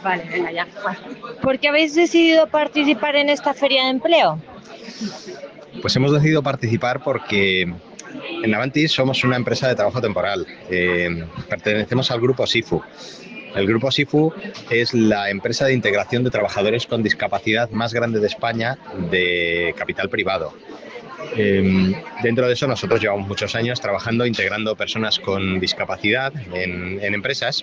Vale, venga, ya. Bueno. ¿Por qué habéis decidido participar en esta feria de empleo? Pues hemos decidido participar porque en Avantis somos una empresa de trabajo temporal. Pertenecemos al grupo SIFU. El grupo SIFU es la empresa de integración de trabajadores con discapacidad más grande de España de capital privado. Dentro de eso nosotros llevamos muchos años trabajando, integrando personas con discapacidad en empresas,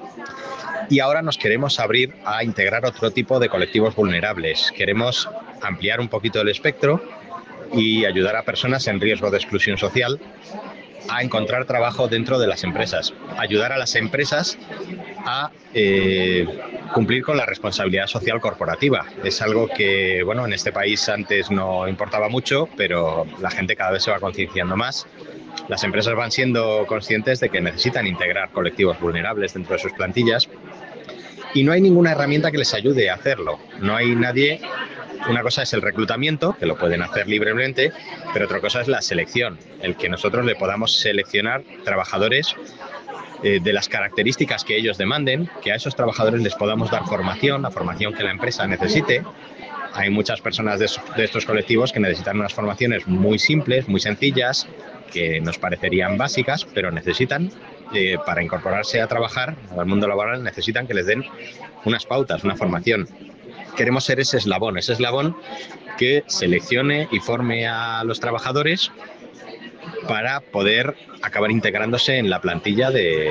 y ahora nos queremos abrir a integrar otro tipo de colectivos vulnerables. Queremos ampliar un poquito el espectro y ayudar a personas en riesgo de exclusión social a encontrar trabajo dentro de las empresas. Ayudar a las empresas a cumplir con la responsabilidad social corporativa. Es algo que, bueno, en este país antes no importaba mucho, pero la gente cada vez se va concienciando más. Las empresas van siendo conscientes de que necesitan integrar colectivos vulnerables dentro de sus plantillas, y no hay ninguna herramienta que les ayude a hacerlo. No hay nadie. Una cosa es el reclutamiento, que lo pueden hacer libremente, pero otra cosa es la selección, el que nosotros le podamos seleccionar trabajadores de las características que ellos demanden, que a esos trabajadores les podamos dar formación, la formación que la empresa necesite. Hay muchas personas de estos colectivos que necesitan unas formaciones muy simples, muy sencillas, que nos parecerían básicas, pero necesitan, para incorporarse a trabajar al mundo laboral, necesitan que les den unas pautas, una formación. Queremos ser ese eslabón que seleccione y forme a los trabajadores para poder acabar integrándose en la plantilla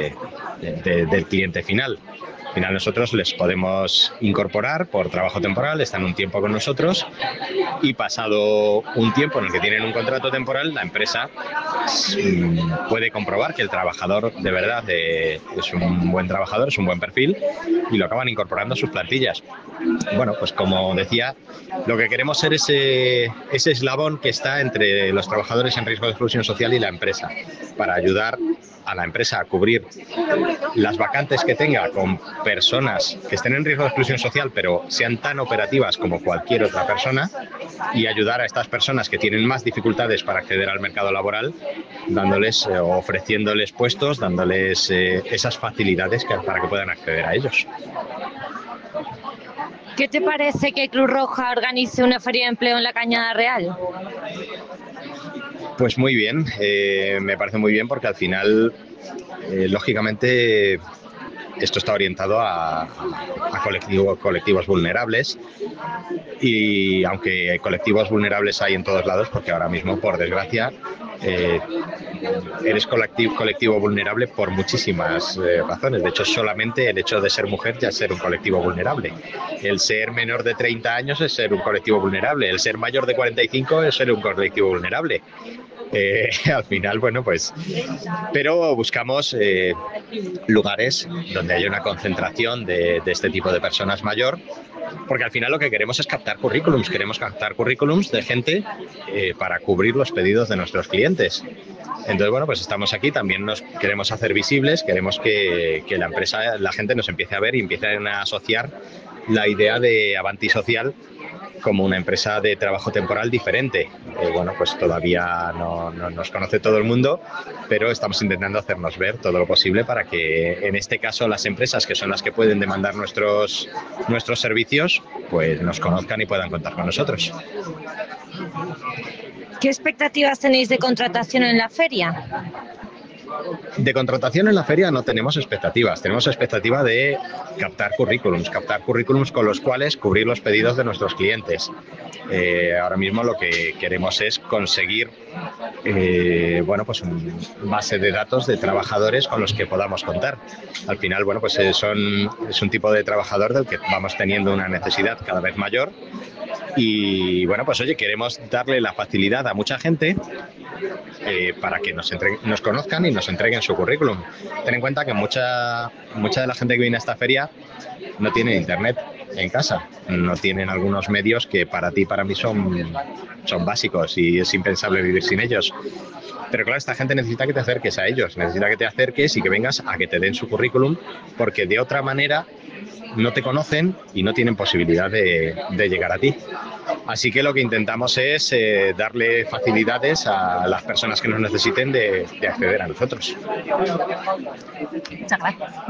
del cliente final. Al final nosotros les podemos incorporar por trabajo temporal, están un tiempo con nosotros, y pasado un tiempo en el que tienen un contrato temporal, la empresa puede comprobar que el trabajador de verdad es un buen trabajador, es un buen perfil, y lo acaban incorporando a sus plantillas. Bueno, pues como decía, lo que queremos ser ese eslabón que está entre los trabajadores en riesgo de exclusión social y la empresa, para ayudar a la empresa a cubrir las vacantes que tenga con personas que estén en riesgo de exclusión social pero sean tan operativas como cualquier otra persona, y ayudar a estas personas que tienen más dificultades para acceder al mercado laboral, dándoles o ofreciéndoles puestos, dándoles esas facilidades para que puedan acceder a ellos. ¿Qué te parece que Cruz Roja organice una feria de empleo en la Cañada Real? Pues muy bien, me parece muy bien, porque al final, lógicamente, esto está orientado a colectivos vulnerables, y aunque colectivos vulnerables hay en todos lados, porque ahora mismo, por desgracia, eres colectivo vulnerable por muchísimas razones. De hecho, solamente el hecho de ser mujer ya es ser un colectivo vulnerable. El ser menor de 30 años es ser un colectivo vulnerable. El ser mayor de 45 es ser un colectivo vulnerable. Al final, bueno, pues... Pero buscamos lugares donde haya una concentración de este tipo de personas mayor, porque al final lo que queremos es captar currículums de gente para cubrir los pedidos de nuestros clientes. Entonces, bueno, pues estamos aquí, también nos queremos hacer visibles, queremos que la empresa, la gente nos empiece a ver y empiece a asociar la idea de Avanti Social como una empresa de trabajo temporal diferente. Bueno, pues todavía no nos conoce todo el mundo, pero estamos intentando hacernos ver todo lo posible para que, en este caso, las empresas, que son las que pueden demandar nuestros servicios, pues nos conozcan y puedan contar con nosotros. ¿Qué expectativas tenéis de contratación en la feria? De contratación en la feria no tenemos expectativas, tenemos expectativa de captar currículums con los cuales cubrir los pedidos de nuestros clientes. Ahora mismo lo que queremos es conseguir bueno, pues una base de datos de trabajadores con los que podamos contar. Al final, bueno, pues es un tipo de trabajador del que vamos teniendo una necesidad cada vez mayor, y bueno, pues oye, queremos darle la facilidad a mucha gente para que nos conozcan y nos entreguen su currículum. Ten en cuenta que mucha de la gente que viene a esta feria no tiene internet en casa, no tienen algunos medios que para ti y para mí son básicos, y es impensable vivir sin ellos. Pero claro, esta gente necesita que te acerques a ellos, necesita que te acerques y que vengas a que te den su currículum, porque de otra manera no te conocen y no tienen posibilidad de llegar a ti. Así que lo que intentamos es darle facilidades a las personas que nos necesiten de acceder a nosotros. Muchas gracias.